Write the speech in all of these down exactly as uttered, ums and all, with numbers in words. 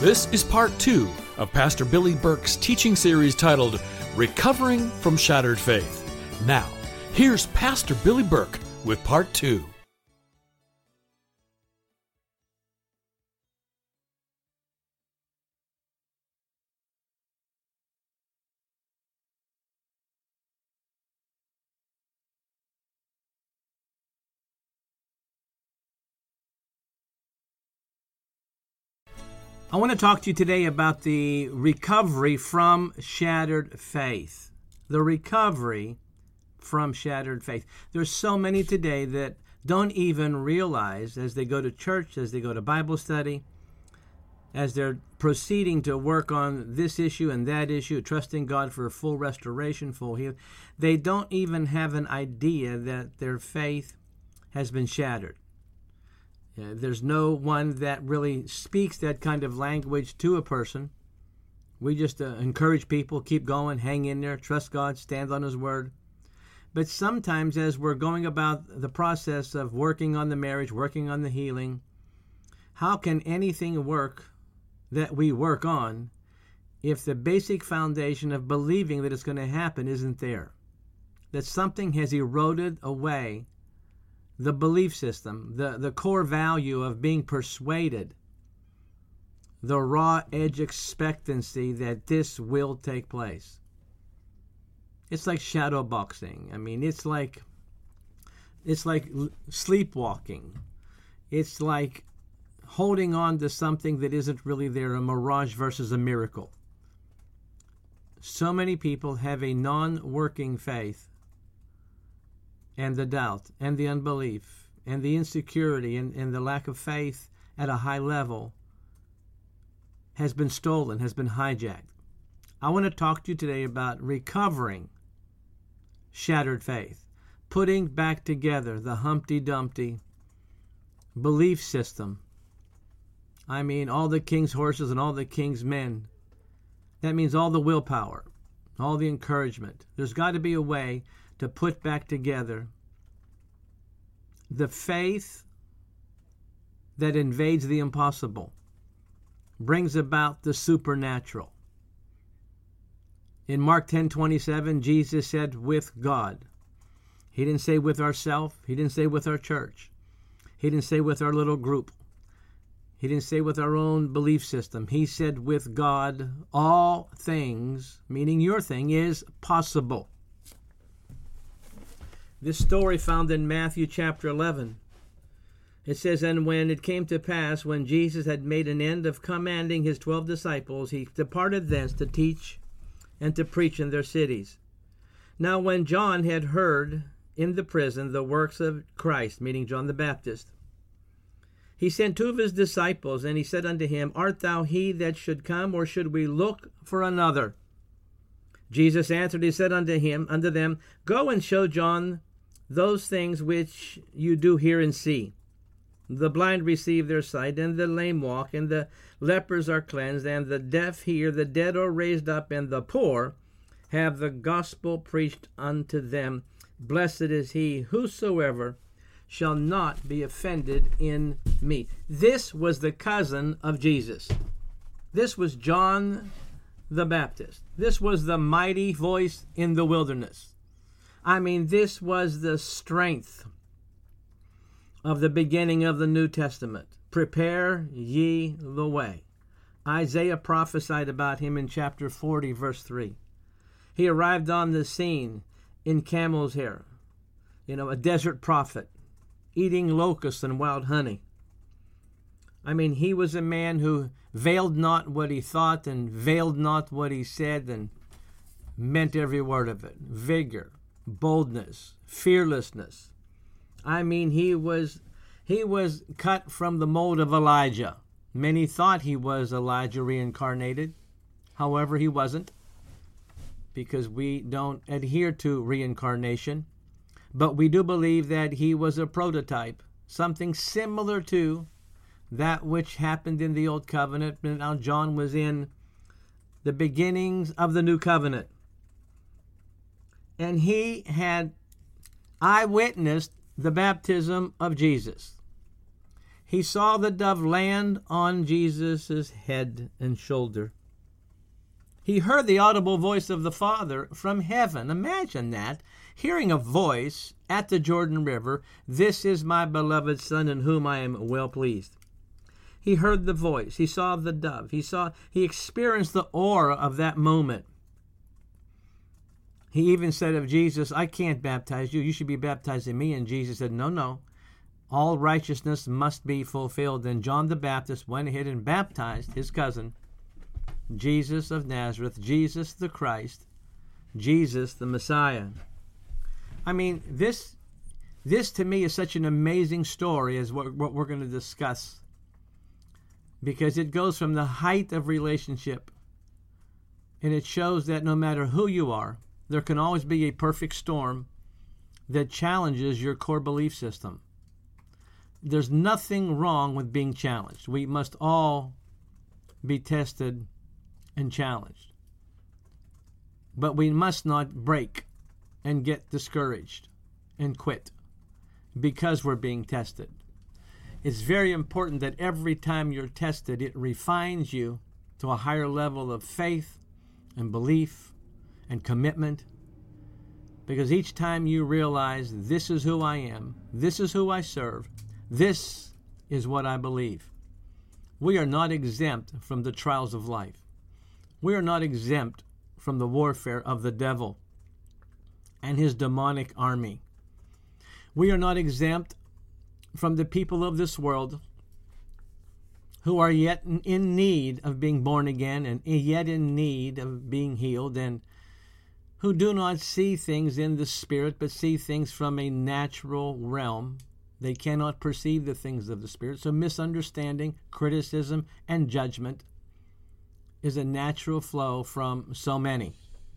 This is part two of Pastor Billy Burke's teaching series titled Recovering from Shattered Faith. Now, here's Pastor Billy Burke with part two. I want to talk to you today about the recovery from shattered faith. The recovery from shattered faith. There's so many today that don't even realize as they go to church, as they go to Bible study, as they're proceeding to work on this issue and that issue, trusting God for full restoration, full healing, they don't even have an idea that their faith has been shattered. Uh, there's no one that really speaks that kind of language to a person. We just uh, encourage people, keep going, hang in there, trust God, stand on His Word. But sometimes as we're going about the process of working on the marriage, working on the healing, how can anything work that we work on if the basic foundation of believing that it's going to happen isn't there? That something has eroded away the belief system, the, the core value of being persuaded, the raw edge expectancy that this will take place. It's like shadow boxing. I mean, it's like it's like sleepwalking. It's like holding on to something that isn't really there, a mirage versus a miracle. So many people have a non-working faith, and the doubt, and the unbelief, and the insecurity, and, and the lack of faith at a high level has been stolen, has been hijacked. I want to talk to you today about recovering shattered faith, putting back together the Humpty Dumpty belief system. I mean, all the king's horses and all the king's men. That means all the willpower, all the encouragement. There's got to be a way to put back together the faith that invades the impossible, brings about the supernatural. In Mark ten twenty-seven, Jesus said, with God. He didn't say with ourselves. He didn't say with our church. He didn't say with our little group. He didn't say with our own belief system. He said with God, all things, meaning your thing, is possible. This story found in Matthew chapter eleven. It says, and when it came to pass, when Jesus had made an end of commanding his twelve disciples, he departed thence to teach and to preach in their cities. Now when John had heard in the prison the works of Christ, meaning John the Baptist, he sent two of his disciples, and he said unto him, art thou he that should come, or should we look for another? Jesus answered, he said unto him, unto them, go and show John those things which you do hear and see. The blind receive their sight, and the lame walk, and the lepers are cleansed, and the deaf hear, the dead are raised up, and the poor have the gospel preached unto them. Blessed is he whosoever shall not be offended in me. This was the cousin of Jesus. This was John the Baptist. This was the mighty voice in the wilderness. I mean, this was the strength of the beginning of the New Testament. Prepare ye the way. Isaiah prophesied about him in chapter forty, verse three. He arrived on the scene in camel's hair, you know, a desert prophet, eating locusts and wild honey. I mean, he was a man who veiled not what he thought and veiled not what he said and meant every word of it. Vigor, boldness, fearlessness. I mean, he was he was cut from the mold of Elijah. Many thought he was Elijah reincarnated. However, he wasn't, because we don't adhere to reincarnation. But we do believe that he was a prototype, something similar to that which happened in the Old Covenant. Now John was in the beginnings of the New Covenant. And he had eyewitnessed the baptism of Jesus. He saw the dove land on Jesus' head and shoulder. He heard the audible voice of the Father from heaven. Imagine that, hearing a voice at the Jordan River, "This is my beloved Son in whom I am well pleased." He heard the voice. He saw the dove. He saw, he experienced the aura of that moment. He even said of Jesus, "I can't baptize you. You should be baptizing me." And Jesus said, "No, no. All righteousness must be fulfilled." Then John the Baptist went ahead and baptized his cousin, Jesus of Nazareth, Jesus the Christ, Jesus the Messiah. I mean, this this to me is such an amazing story as what, what we're going to discuss, because it goes from the height of relationship, and it shows that no matter who you are, there can always be a perfect storm that challenges your core belief system. There's nothing wrong with being challenged. We must all be tested and challenged. But we must not break and get discouraged and quit because we're being tested. It's very important that every time you're tested, it refines you to a higher level of faith and belief and commitment. Because each time you realize, this is who I am, this is who I serve, this is what I believe. We are not exempt from the trials of life. We are not exempt from the warfare of the devil and his demonic army. We are not exempt from the people of this world who are yet in need of being born again and yet in need of being healed, and who do not see things in the Spirit but see things from a natural realm. They cannot perceive the things of the Spirit. So misunderstanding, criticism, and judgment is a natural flow from so many.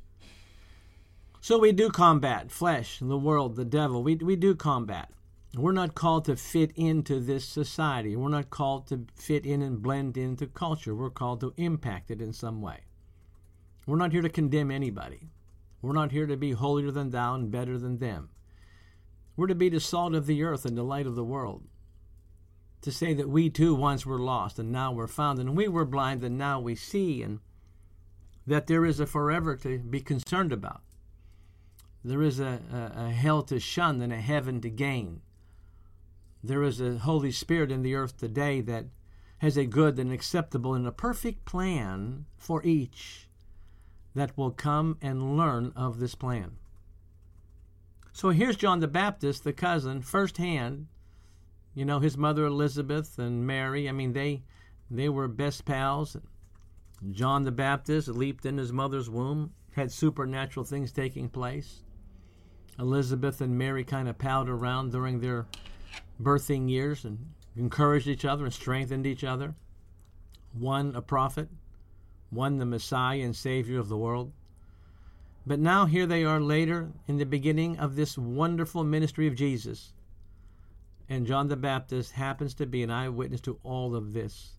So we do combat flesh, the world, the devil. We, we do combat. We're not called to fit into this society. We're not called to fit in and blend into culture. We're called to impact it in some way. We're not here to condemn anybody. We're not here to be holier than thou and better than them. We're to be the salt of the earth and the light of the world. To say that we too once were lost and now we're found, and we were blind and now we see, and that there is a forever to be concerned about. There is a, a, a hell to shun and a heaven to gain. There is a Holy Spirit in the earth today that has a good and acceptable and a perfect plan for each that will come and learn of this plan. So here's John the Baptist, the cousin, firsthand. You know, his mother Elizabeth and Mary, I mean, they they were best pals. John the Baptist leaped in his mother's womb, had supernatural things taking place. Elizabeth and Mary kind of palled around during their birthing years and encouraged each other and strengthened each other. One a prophet, one the Messiah and Savior of the world. But now here they are later in the beginning of this wonderful ministry of Jesus. And John the Baptist happens to be an eyewitness to all of this.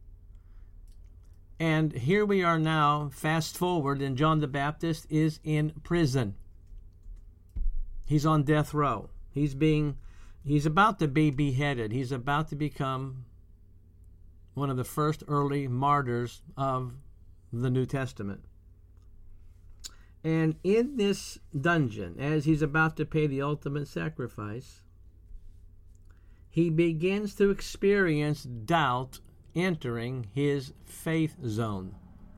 And here we are now, fast forward, and John the Baptist is in prison. He's on death row. He's being, he's about to be beheaded. He's about to become one of the first early martyrs of the New Testament. And in this dungeon, as he's about to pay the ultimate sacrifice, he begins to experience doubt entering his faith zone.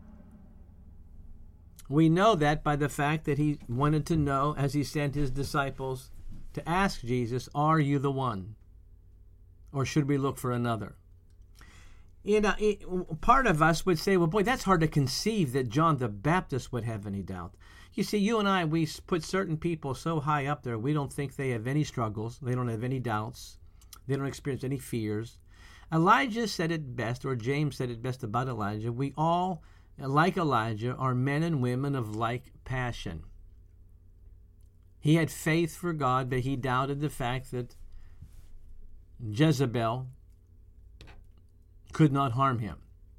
We know that by the fact that he wanted to know, as he sent his disciples to ask Jesus, "Are you the one? Or should we look for another?" You know, it, part of us would say, well, boy, that's hard to conceive that John the Baptist would have any doubt. You see, you and I, we put certain people so high up there, we don't think they have any struggles. They don't have any doubts. They don't experience any fears. Elijah said it best, or James said it best about Elijah. We all, like Elijah, are men and women of like passion. He had faith for God, but he doubted the fact that Jezebel could not harm him.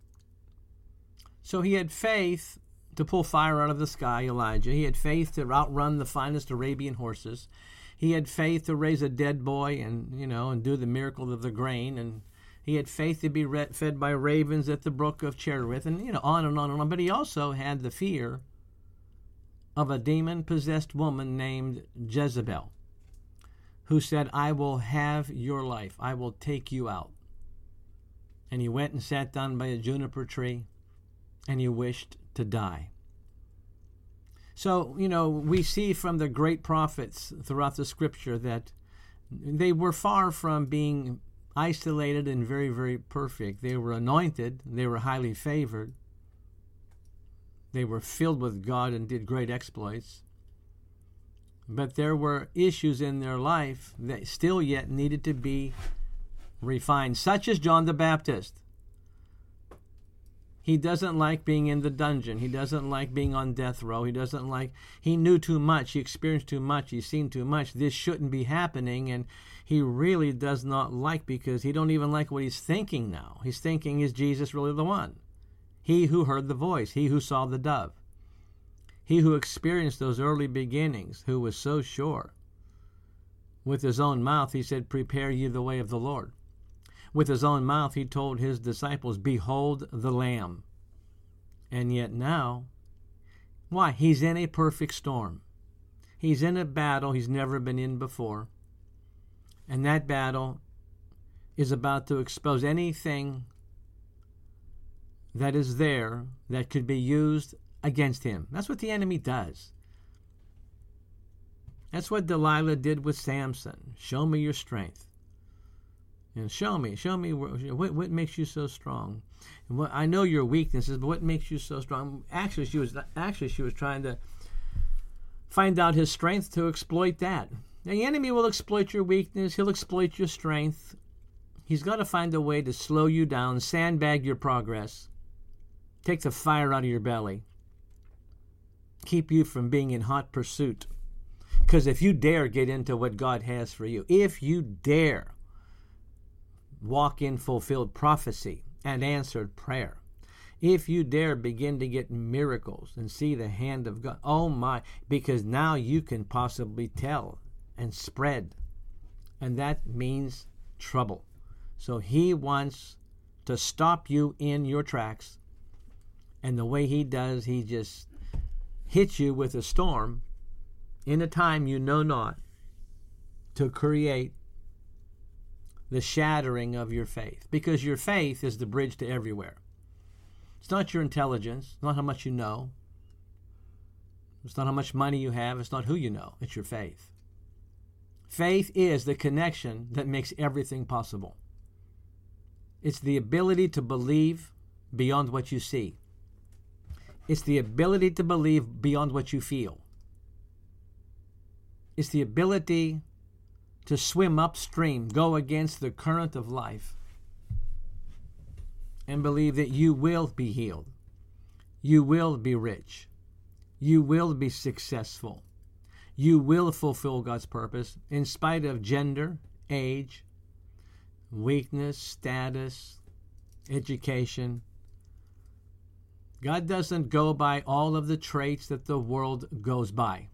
So he had faith to pull fire out of the sky, Elijah. He had faith to outrun the finest Arabian horses. He had faith to raise a dead boy and, you know, and do the miracle of the grain. And He had faith to be re- fed by ravens at the brook of Cherith, and you know, on and on and on. But he also had the fear of a demon-possessed woman named Jezebel, who said, I will have your life. I will take you out. And he went and sat down by a juniper tree, and he wished to die. So, you know, we see from the great prophets throughout the Scripture that they were far from being isolated and very, very perfect. They were anointed. They were highly favored. They were filled with God and did great exploits. But there were issues in their life that still yet needed to be refined, such as John the Baptist. He doesn't like being in the dungeon. He doesn't like being on death row. He doesn't like, he knew too much. He experienced too much. He's seen too much. This shouldn't be happening. And he really does not like, because he don't even like what he's thinking now. He's thinking, is Jesus really the one? He who heard the voice, he who saw the dove, he who experienced those early beginnings, who was so sure. With his own mouth, he said, prepare ye the way of the Lord. With his own mouth, he told his disciples, behold the Lamb. And yet now, why? He's in a perfect storm. He's in a battle he's never been in before. And that battle is about to expose anything that is there that could be used against him. That's what the enemy does. That's what Delilah did with Samson. Show me your strength. And show me, show me what, what makes you so strong. And what, I know your weaknesses, but what makes you so strong? Actually, she was actually she was trying to find out his strength to exploit that. The enemy will exploit your weakness. He'll exploit your strength. He's got to find a way to slow you down, sandbag your progress, take the fire out of your belly, keep you from being in hot pursuit. Because if you dare get into what God has for you, if you dare walk in fulfilled prophecy and answered prayer, if you dare begin to get miracles and see the hand of God, oh my, because now you can possibly tell and spread, and that means trouble. So he wants to stop you in your tracks, and the way he does, he just hits you with a storm in a time you know not, to create the shattering of your faith, because your faith is the bridge to everywhere. It's not your intelligence, it's not how much you know, it's not how much money you have, it's not who you know, it's your faith. Faith is the connection that makes everything possible. It's the ability to believe beyond what you see. It's the ability to believe beyond what you feel. It's the ability to swim upstream, go against the current of life, and believe that you will be healed. You will be rich. You will be successful. You will fulfill God's purpose in spite of gender, age, weakness, status, education. God doesn't go by all of the traits that the world goes by.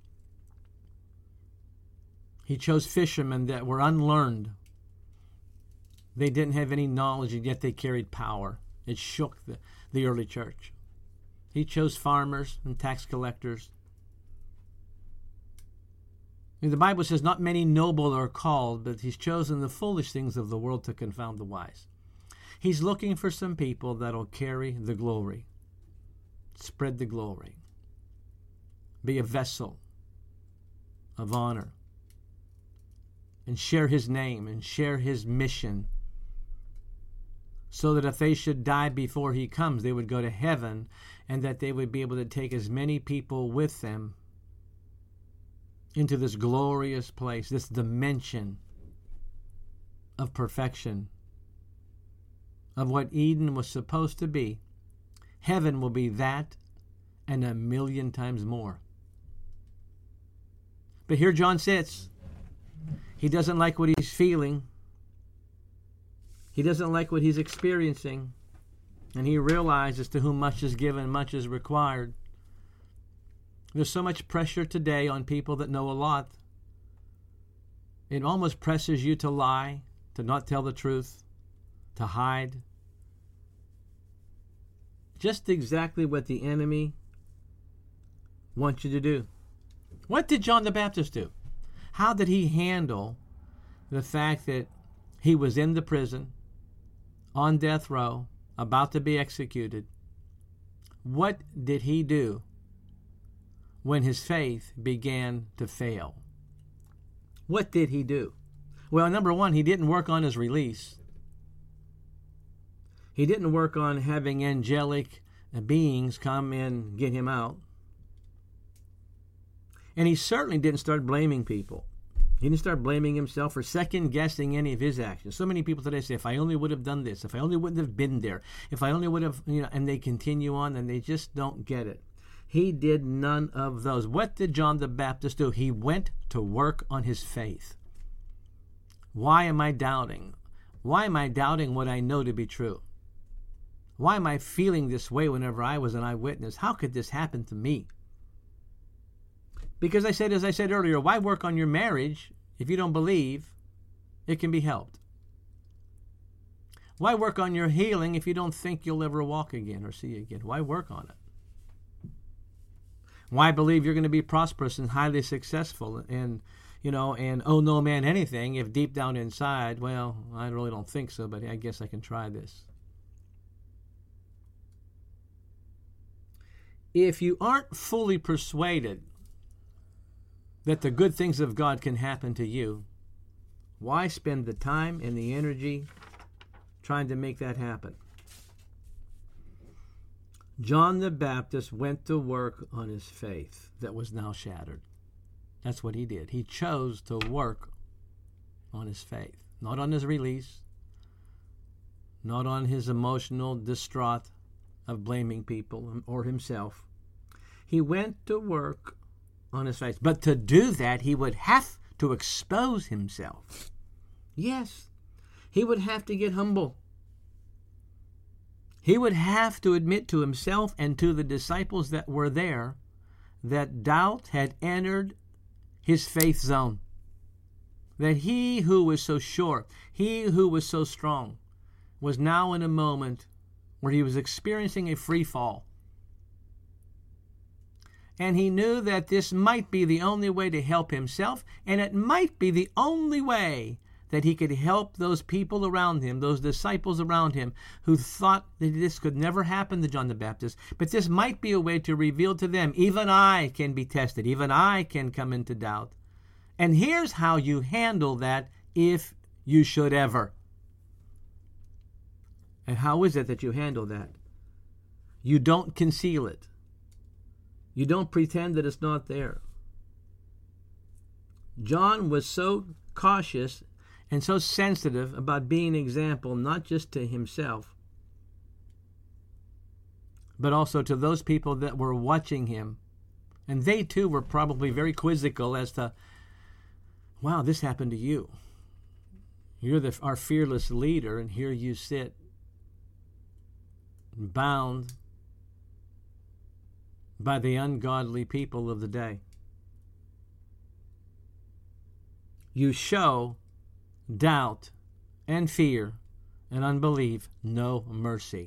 He chose fishermen that were unlearned. They didn't have any knowledge, and yet they carried power. It shook the, the early church. He chose farmers and tax collectors. The Bible says, not many noble are called, but he's chosen the foolish things of the world to confound the wise. He's looking for some people that'll carry the glory, spread the glory, be a vessel of honor, and share his name and share his mission, so that if they should die before he comes, they would go to heaven, and that they would be able to take as many people with them into this glorious place, this dimension of perfection, of what Eden was supposed to be. Heaven will be that and a million times more. But here John sits. He doesn't like what he's feeling. He doesn't like what he's experiencing. And he realizes, to whom much is given, much is required. There's so much pressure today on people that know a lot. It almost presses you to lie, to not tell the truth, to hide. Just exactly what the enemy wants you to do. What did John the Baptist do? How did he handle the fact that he was in the prison, on death row, about to be executed? What did he do when his faith began to fail? What did he do? Well, number one, he didn't work on his release. He didn't work on having angelic beings come and get him out. And he certainly didn't start blaming people. He didn't start blaming himself or second-guessing any of his actions. So many people today say, if I only would have done this, if I only wouldn't have been there, if I only would have, you know, and they continue on and they just don't get it. He did none of those. What did John the Baptist do? He went to work on his faith. Why am I doubting? Why am I doubting what I know to be true? Why am I feeling this way whenever I was an eyewitness? How could this happen to me? Because I said, as I said earlier, why work on your marriage if you don't believe it can be helped? Why work on your healing if you don't think you'll ever walk again or see again? Why work on it? Why believe you're going to be prosperous and highly successful and, you know, and owe no man anything if deep down inside, well, I really don't think so, but I guess I can try this. If you aren't fully persuaded that the good things of God can happen to you, why spend the time and the energy trying to make that happen? John the Baptist went to work on his faith that was now shattered. That's what he did. He chose to work on his faith, not on his release, not on his emotional distraught of blaming people or himself. He went to work on his faith. But to do that, he would have to expose himself. Yes, he would have to get humble. He would have to admit to himself and to the disciples that were there that doubt had entered his faith zone. That he who was so sure, he who was so strong, was now in a moment where he was experiencing a free fall. And he knew that this might be the only way to help himself, and it might be the only way that he could help those people around him, those disciples around him, who thought that this could never happen to John the Baptist. But this might be a way to reveal to them, even I can be tested, even I can come into doubt. And here's how you handle that if you should ever. And how is it that you handle that? You don't conceal it. You don't pretend that it's not there. John was so cautious and so sensitive about being an example, not just to himself, but also to those people that were watching him. And they too were probably very quizzical as to, wow, this happened to you. You're the, our fearless leader, and here you sit, bound by the ungodly people of the day. You show doubt and fear and unbelief no mercy.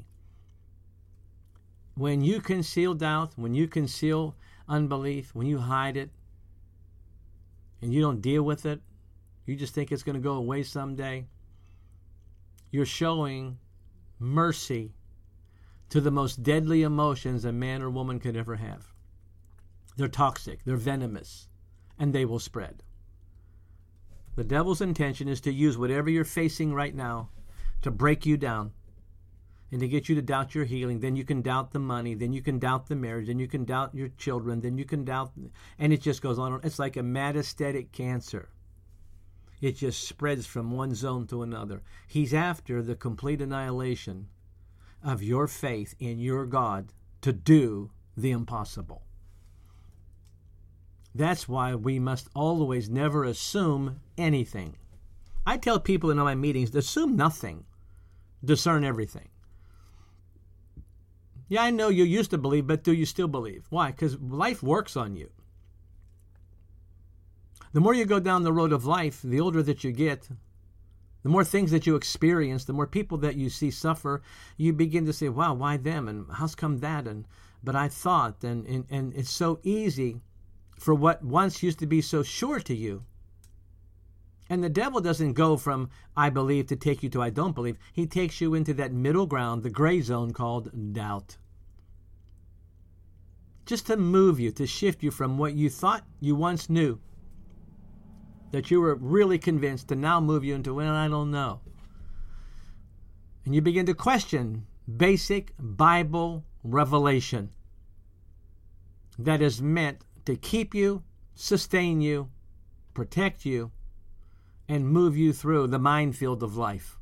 When you conceal doubt, when you conceal unbelief, when you hide it, and you don't deal with it, you just think it's going to go away someday, you're showing mercy to the most deadly emotions a man or woman could ever have. They're toxic, they're venomous, and they will spread. The devil's intention is to use whatever you're facing right now to break you down and to get you to doubt your healing. Then you can doubt the money, then you can doubt the marriage, then you can doubt your children, then you can doubt, and it just goes on. It's like a metastatic cancer. It just spreads from one zone to another. He's after the complete annihilation of your faith in your God to do the impossible. That's why we must always never assume anything. I tell people in all my meetings, assume nothing, discern everything. Yeah, I know you used to believe, but do you still believe? Why? Because life works on you. The more you go down the road of life, the older that you get, The more things that you experience, the more people that you see suffer, you begin to say, wow, why them? And how's come that? And but I thought, and, and, and it's so easy for what once used to be so sure to you. And the devil doesn't go from I believe to take you to I don't believe. He takes you into that middle ground, the gray zone called doubt. Just to move you, to shift you from what you thought you once knew, that you were really convinced, to now move you into, well, I don't know. And you begin to question basic Bible revelation that is meant to keep you, sustain you, protect you, and move you through the minefield of life.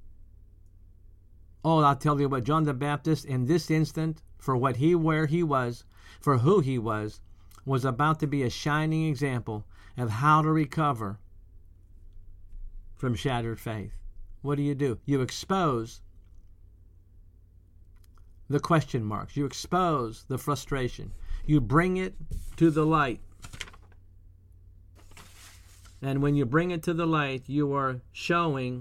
Oh, I'll tell you what, John the Baptist, in this instant, for what he, where he was, for who he was, was about to be a shining example of how to recover from shattered faith. What do you do? You expose the question marks. You expose the frustration. You bring it to the light. And when you bring it to the light, you are showing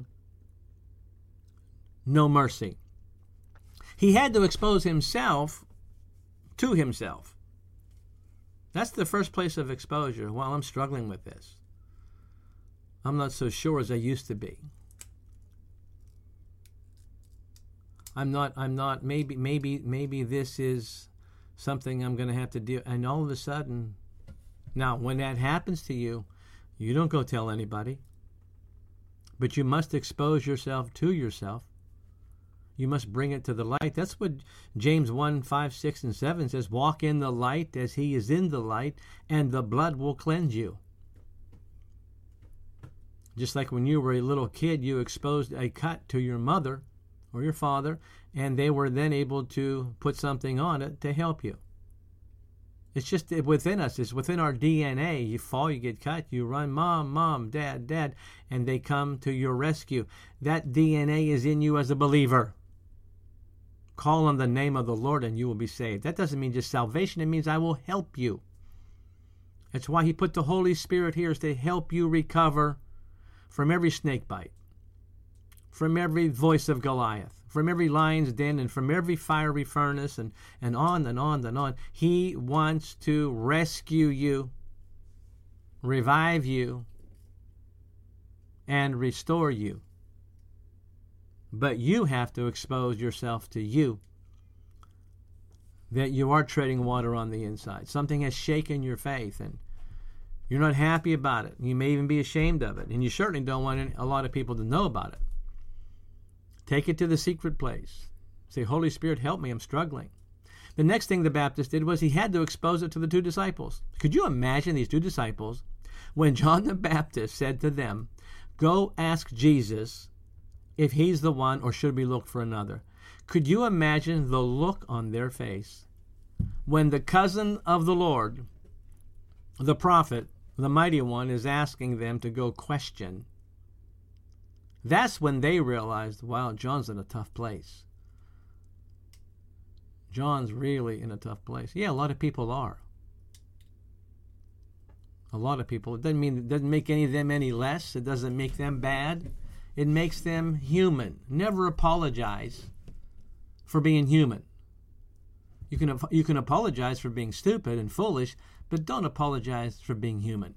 no mercy. He had to expose himself to himself. That's the first place of exposure. Well, I'm struggling with this. I'm not so sure as I used to be. I'm not, I'm not, maybe, maybe, maybe this is something I'm going to have to deal. And all of a sudden, now, when that happens to you, you don't go tell anybody. But you must expose yourself to yourself. You must bring it to the light. That's what James one, five, six, and seven says. Walk in the light as he is in the light, and the blood will cleanse you. Just like when you were a little kid, you exposed a cut to your mother or your father, and they were then able to put something on it to help you. It's just within us. It's within our D N A. You fall, you get cut, you run, mom, mom, dad, dad, and they come to your rescue. That D N A is in you as a believer. Call on the name of the Lord and you will be saved. That doesn't mean just salvation. It means I will help you. That's why he put the Holy Spirit here, is to help you recover from every snake bite, from every voice of Goliath, from every lion's den, and from every fiery furnace, and, and on and on and on. He wants to rescue you, revive you, and restore you. But you have to expose yourself to you, that you are treading water on the inside. Something has shaken your faith, and you're not happy about it. You may even be ashamed of it, and you certainly don't want any, a lot of people to know about it. Take it to the secret place. Say, Holy Spirit, help me, I'm struggling. The next thing the Baptist did was he had to expose it to the two disciples. Could you imagine these two disciples when John the Baptist said to them, go ask Jesus if he's the one, or should we look for another? Could you imagine the look on their face when the cousin of the Lord, the prophet, the mighty one, is asking them to go question? That's when they realized, wow, John's in a tough place. John's really in a tough place. Yeah, a lot of people are. A lot of people. It doesn't mean, it doesn't make any of them any less. It doesn't make them bad. It makes them human. Never apologize for being human. You can you can apologize for being stupid and foolish, but don't apologize for being human.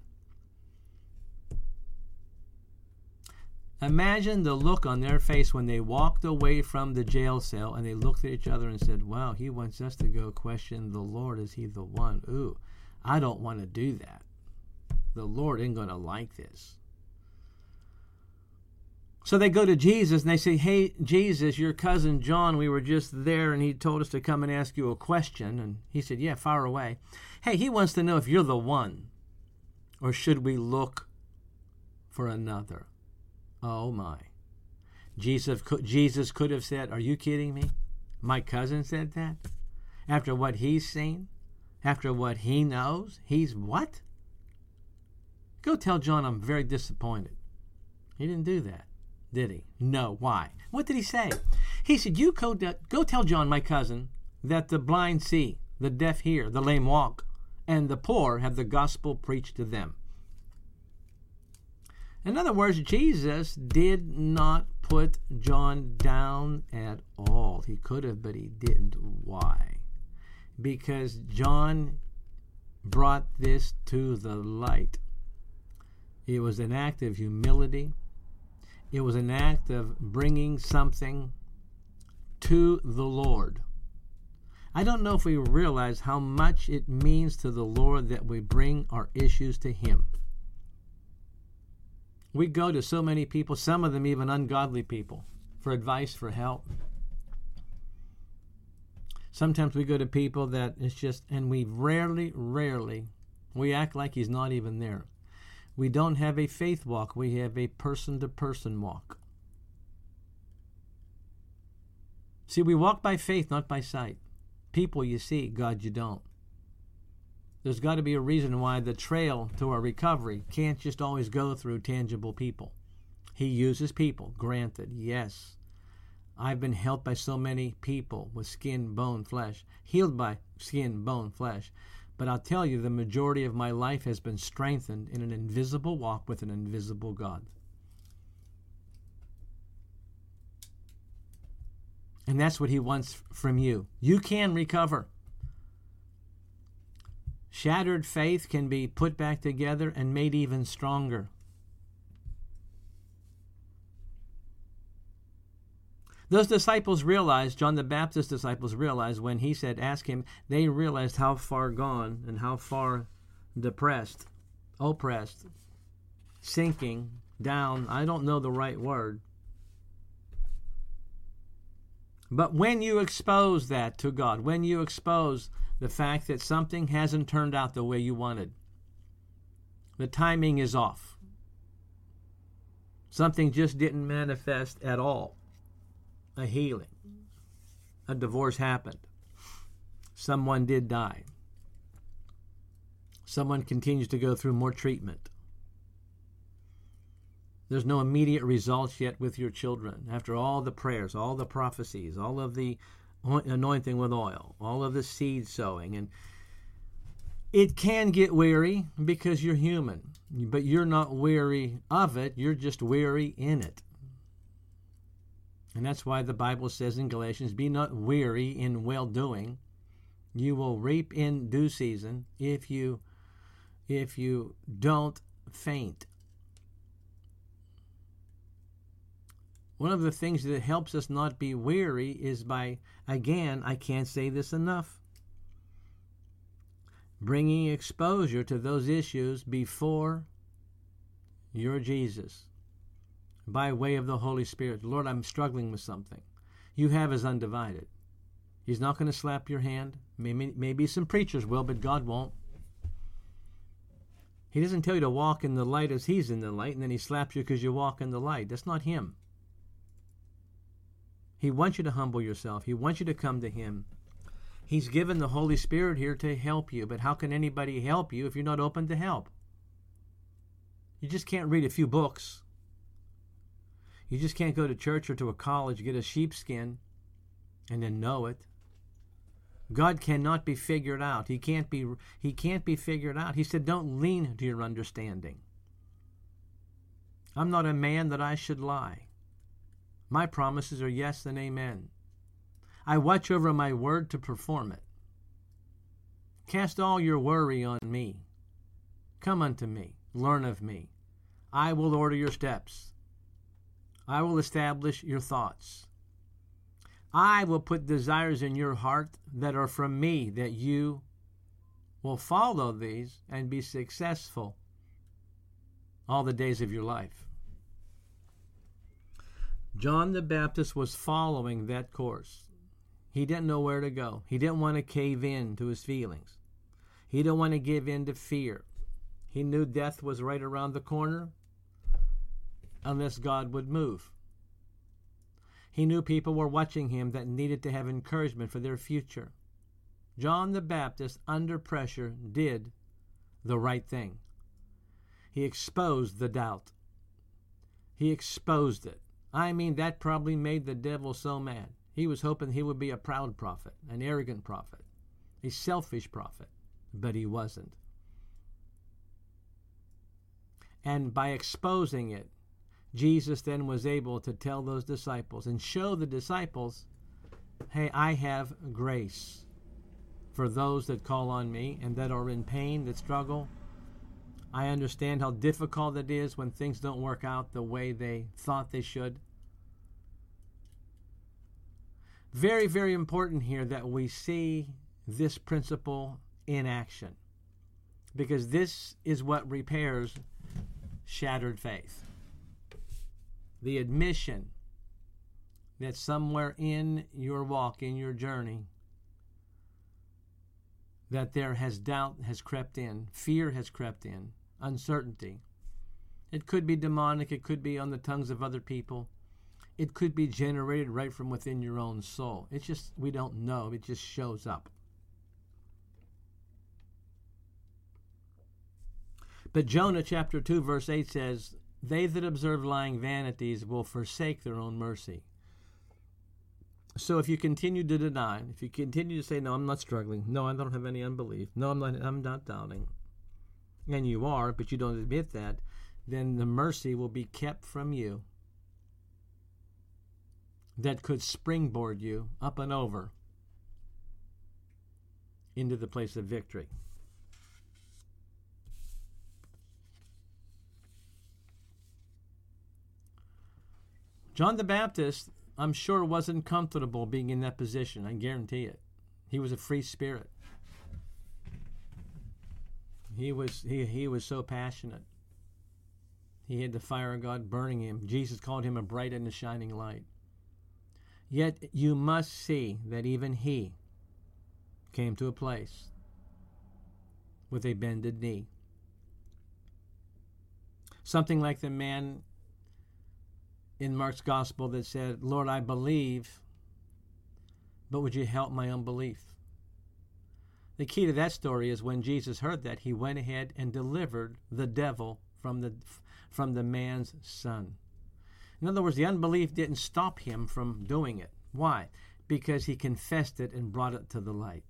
Imagine the look on their face when they walked away from the jail cell and they looked at each other and said, wow, he wants us to go question the Lord. Is he the one? Ooh, I don't want to do that. The Lord ain't going to like this. So they go to Jesus and they say, hey, Jesus, your cousin John, we were just there and he told us to come and ask you a question. And he said, yeah, fire away. Hey, he wants to know if you're the one, or should we look for another? Oh, my. Jesus, Jesus could have said, are you kidding me? My cousin said that? After what he's seen? After what he knows? He's what? Go tell John I'm very disappointed. He didn't do that, did he? No. Why? What did he say? He said, you go, go tell John, my cousin, that the blind see, the deaf hear, the lame walk, and the poor have the gospel preached to them. In other words, Jesus did not put John down at all. He could have, but he didn't. Why? Because John brought this to the light. It was an act of humility. It was an act of bringing something to the Lord. I don't know if we realize how much it means to the Lord that we bring our issues to Him. We go to so many people, some of them even ungodly people, for advice, for help. Sometimes we go to people that it's just, and we rarely, rarely, we act like He's not even there. We don't have a faith walk. We have a person-to-person walk. See, we walk by faith, not by sight. People you see, God you don't. There's got to be a reason why the trail to our recovery can't just always go through tangible people. He uses people, granted, yes. I've been helped by so many people with skin, bone, flesh, healed by skin, bone, flesh. But I'll tell you, the majority of my life has been strengthened in an invisible walk with an invisible God. And that's what He wants from you. You can recover. Shattered faith can be put back together and made even stronger. Those disciples realized, John the Baptist's disciples realized when he said, ask him, they realized how far gone and how far depressed, oppressed, sinking down, I don't know the right word. But when you expose that to God, when you expose the fact that something hasn't turned out the way you wanted, the timing is off, something just didn't manifest at all, a healing, a divorce happened, someone did die, someone continues to go through more treatment, there's no immediate results yet with your children. After all the prayers, all the prophecies, all of the anointing with oil, all of the seed sowing. And it can get weary because you're human. But you're not weary of it. You're just weary in it. And that's why the Bible says in Galatians, be not weary in well-doing. You will reap in due season if you, if you don't faint. One of the things that helps us not be weary is by, again, I can't say this enough, bringing exposure to those issues before your Jesus by way of the Holy Spirit. Lord, I'm struggling with something. You have His undivided. He's not going to slap your hand. Maybe, maybe some preachers will, but God won't. He doesn't tell you to walk in the light as He's in the light, and then He slaps you because you walk in the light. That's not Him. He wants you to humble yourself. He wants you to come to Him. He's given the Holy Spirit here to help you. But how can anybody help you if you're not open to help? You just can't read a few books. You just can't go to church or to a college, get a sheepskin, and then know it. God cannot be figured out. He can't be, he can't be figured out. He said, don't lean to your understanding. I'm not a man that I should lie. My promises are yes and amen. I watch over my word to perform it. Cast all your worry on me. Come unto me. Learn of me. I will order your steps. I will establish your thoughts. I will put desires in your heart that are from me, that you will follow these and be successful all the days of your life. John the Baptist was following that course. He didn't know where to go. He didn't want to cave in to his feelings. He didn't want to give in to fear. He knew death was right around the corner unless God would move. He knew people were watching him that needed to have encouragement for their future. John the Baptist, under pressure, did the right thing. He exposed the doubt. He exposed it. I mean, that probably made the devil so mad. He was hoping he would be a proud prophet, an arrogant prophet, a selfish prophet, but he wasn't. And by exposing it, Jesus then was able to tell those disciples and show the disciples, hey, I have grace for those that call on me and that are in pain, that struggle. I understand how difficult it is when things don't work out the way they thought they should. Very, very important here that we see this principle in action, because this is what repairs shattered faith. The admission that somewhere in your walk, in your journey, that there has doubt has crept in, fear has crept in, uncertainty. It could be demonic, it could be on the tongues of other people. It could be generated right from within your own soul. It's just, we don't know. It just shows up. But Jonah chapter two verse eight says, they that observe lying vanities will forsake their own mercy. So if you continue to deny, if you continue to say, no, I'm not struggling. No, I don't have any unbelief. No, I'm not, I'm not doubting. And you are, but you don't admit that, then the mercy will be kept from you that could springboard you up and over into the place of victory. John the Baptist, I'm sure, wasn't comfortable being in that position. I guarantee it. He was a free spirit. He was he, he was so passionate. He had the fire of God burning him. Jesus called him a bright and a shining light. Yet you must see that even he came to a place with a bended knee. Something like the man in Mark's gospel that said, Lord, I believe, but would you help my unbelief? The key to that story is when Jesus heard that, he went ahead and delivered the devil from the from the man's son. In other words, the unbelief didn't stop him from doing it. Why? Because he confessed it and brought it to the light.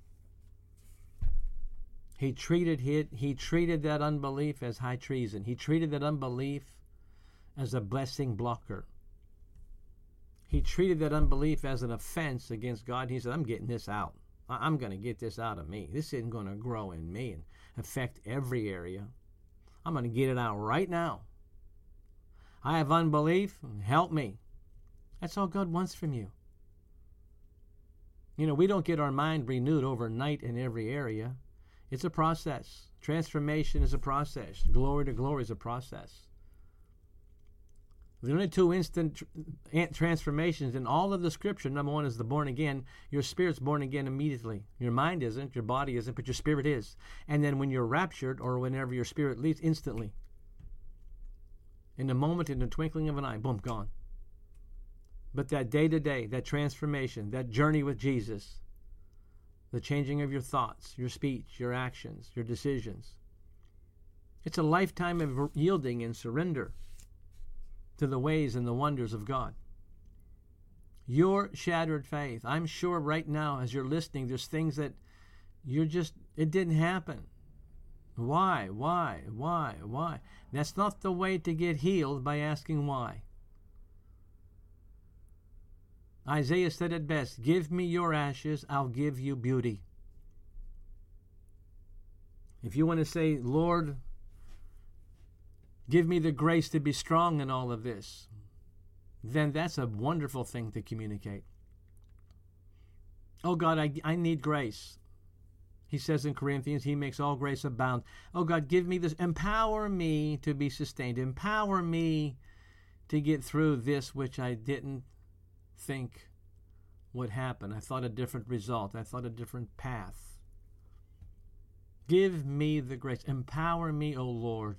He treated it, he treated that unbelief as high treason. He treated that unbelief as a blessing blocker. He treated that unbelief as an offense against God. He said, I'm getting this out. I'm going to get this out of me. This isn't going to grow in me and affect every area. I'm going to get it out right now. I have unbelief. Help me. That's all God wants from you. You know, we don't get our mind renewed overnight in every area. It's a process. Transformation is a process. Glory to glory is a process. The only two instant transformations in all of the Scripture, number one is the born again. Your spirit's born again immediately. Your mind isn't, your body isn't, but your spirit is. And then when you're raptured, or whenever your spirit leaves, instantly. In a moment, in the twinkling of an eye, boom, gone. But that day-to-day, that transformation, that journey with Jesus, the changing of your thoughts, your speech, your actions, your decisions, it's a lifetime of yielding and surrender to the ways and the wonders of God. Your shattered faith, I'm sure right now as you're listening, there's things that you're just, it didn't happen. Why, why, why, why? That's not the way to get healed, by asking why. Isaiah said it best, give me your ashes, I'll give you beauty. If you want to say, Lord, give me the grace to be strong in all of this, then that's a wonderful thing to communicate. Oh God, I, I need grace. He says in Corinthians, he makes all grace abound. Oh God, give me this. Empower me to be sustained. Empower me to get through this which I didn't think would happen. I thought a different result. I thought a different path. Give me the grace. Empower me, O Lord.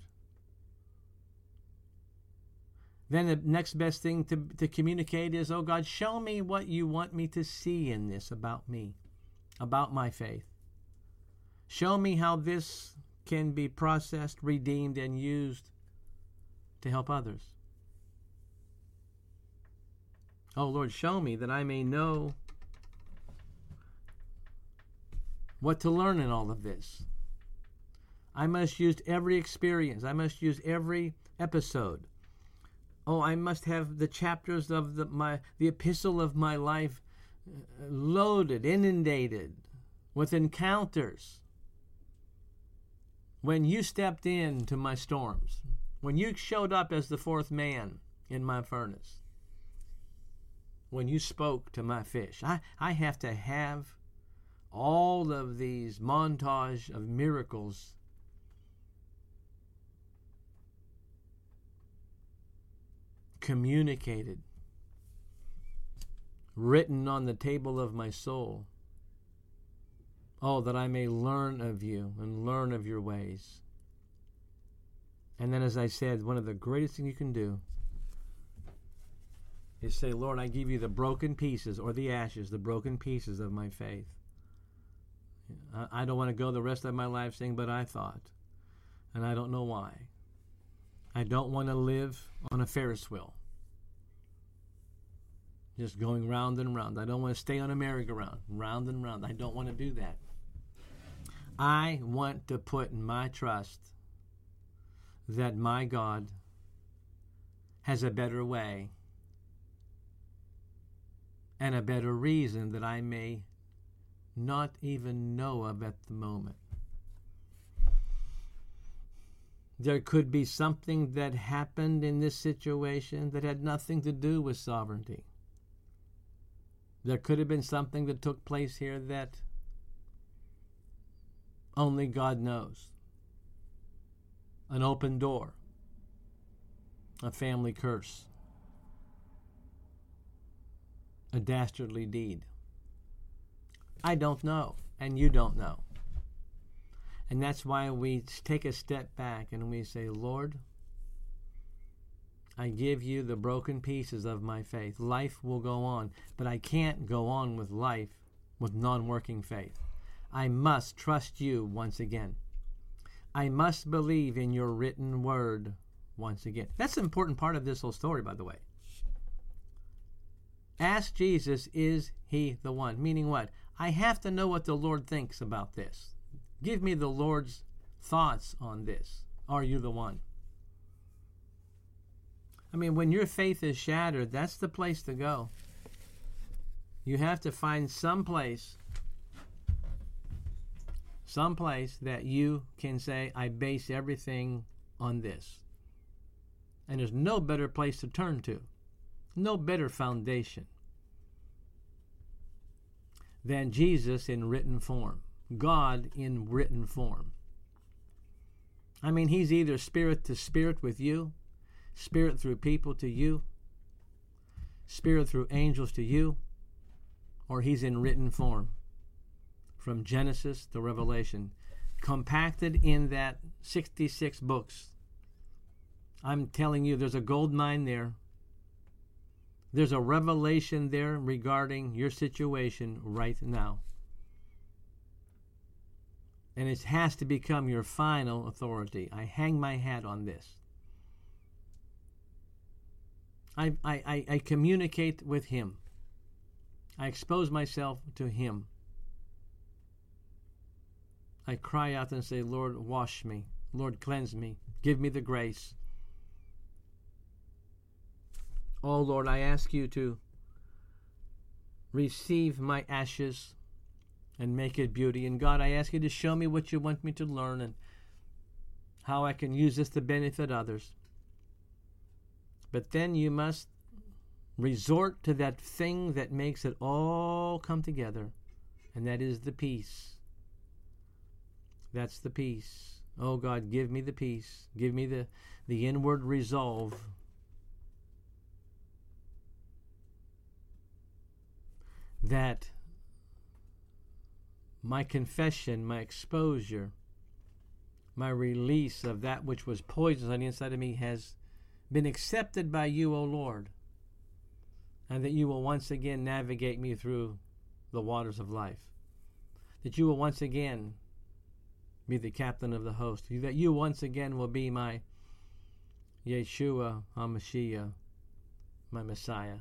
Then the next best thing to, to communicate is, oh God, show me what you want me to see in this about me, about my faith. Show me how this can be processed, redeemed, and used to help others. Oh Lord, show me that I may know what to learn in all of this. I must use every experience. I must use every episode. Oh, I must have the chapters of the, my, the epistle of my life loaded, inundated with encounters. When you stepped into my storms, when you showed up as the fourth man in my furnace, when you spoke to my fish, I, I have to have all of these montage of miracles communicated, written on the table of my soul. Oh, that I may learn of you and learn of your ways. And then, as I said, one of the greatest things you can do is say, Lord, I give you the broken pieces, or the ashes, the broken pieces of my faith. I don't want to go the rest of my life saying, but I thought, and I don't know why. I don't want to live on a Ferris wheel, just going round and round. I don't want to stay on a merry-go-round, round and round. I don't want to do that. I want to put my trust that my God has a better way and a better reason that I may not even know of at the moment. There could be something that happened in this situation that had nothing to do with sovereignty. There could have been something that took place here that only God knows. An open door, a family curse, a dastardly deed. I don't know, and you don't know. And that's why we take a step back and we say, Lord, I give you the broken pieces of my faith. Life will go on, but I can't go on with life with non-working faith. I must trust you once again. I must believe in your written word once again. That's an important part of this whole story, by the way. Ask Jesus, is he the one? Meaning what? I have to know what the Lord thinks about this. Give me the Lord's thoughts on this. Are you the one? I mean, when your faith is shattered, that's the place to go. You have to find some place, some place that you can say, I base everything on this. And there's no better place to turn to, no better foundation than Jesus in written form, God in written form. I mean, he's either spirit to spirit with you, spirit through people to you, spirit through angels to you, or he's in written form from Genesis to Revelation, compacted in that sixty-six books. I'm telling you, there's a gold mine there. There's a revelation there regarding your situation right now. And it has to become your final authority. I hang my hat on this. I, I, I, I communicate with him. I expose myself to him. I cry out and say, Lord, wash me. Lord, cleanse me. Give me the grace. Oh, Lord, I ask you to receive my ashes and make it beauty. And God, I ask you to show me what you want me to learn and how I can use this to benefit others. But then you must resort to that thing that makes it all come together, and that is the peace. That's the peace. Oh, God, give me the peace. Give me the, the inward resolve that my confession, my exposure, my release of that which was poisonous on the inside of me has been accepted by you, O Lord, and that you will once again navigate me through the waters of life, that you will once again be the captain of the host, that you once again will be my Yeshua HaMashiach, my Messiah.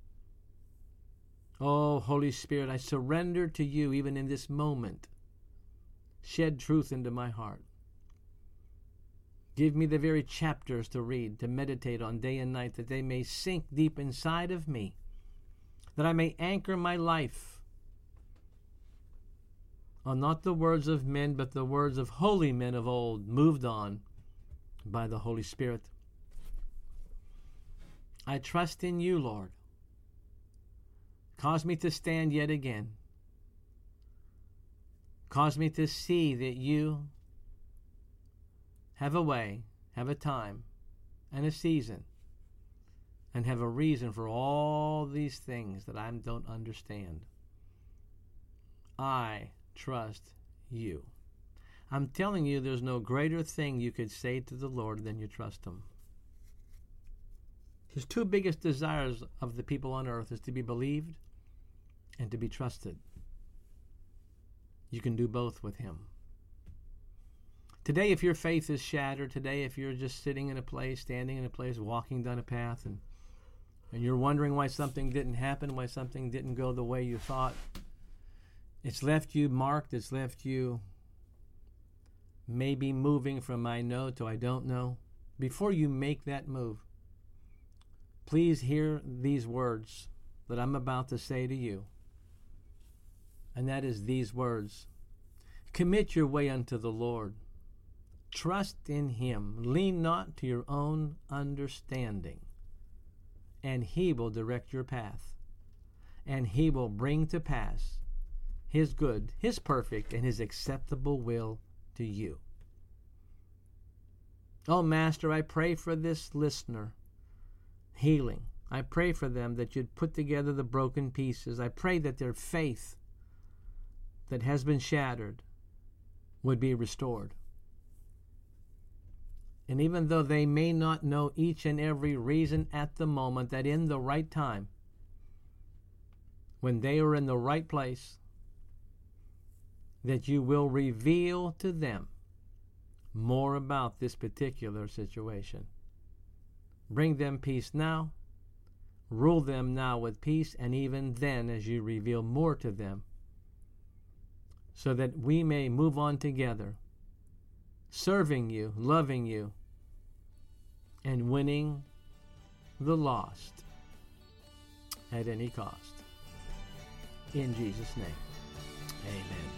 Oh, Holy Spirit, I surrender to you even in this moment. Shed truth into my heart. Give me the very chapters to read, to meditate on day and night, that they may sink deep inside of me, that I may anchor my life on not the words of men, but the words of holy men of old, moved on by the Holy Spirit. I trust in you, Lord. Cause me to stand yet again. Cause me to see that you have a way, have a time, and a season, and have a reason for all these things that I don't understand. I trust you. I'm telling you, there's no greater thing you could say to the Lord than you trust Him. His two biggest desires of the people on earth is to be believed and to be trusted. You can do both with Him. Today, if your faith is shattered, today, if you're just sitting in a place, standing in a place, walking down a path, and, and you're wondering why something didn't happen, why something didn't go the way you thought, it's left you marked, it's left you maybe moving from I know to I don't know. Before you make that move, please hear these words that I'm about to say to you. And that is these words. Commit your way unto the Lord. Trust in Him. Lean not to your own understanding. And He will direct your path. And He will bring to pass His good, His perfect, and His acceptable will to you. Oh, Master, I pray for this listener. Healing. I pray for them that you'd put together the broken pieces. I pray that their faith that has been shattered would be restored. And even though they may not know each and every reason at the moment, that in the right time, when they are in the right place, that you will reveal to them more about this particular situation. Bring them peace now, rule them now with peace, and even then as you reveal more to them, so that we may move on together, serving you, loving you, and winning the lost at any cost. In Jesus' name, amen.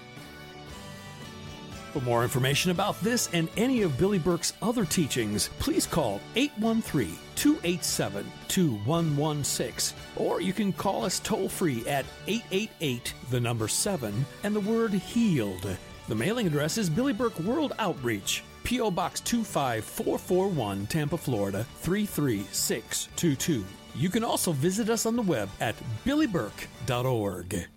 For more information about this and any of Billy Burke's other teachings, please call eight one three, two eight seven, two one one six, or you can call us toll-free at eight eight eight, the number seven, and the word healed. The mailing address is Billy Burke World Outreach, P O. Box two five four four one, Tampa, Florida, three three six two two. You can also visit us on the web at billy burke dot org.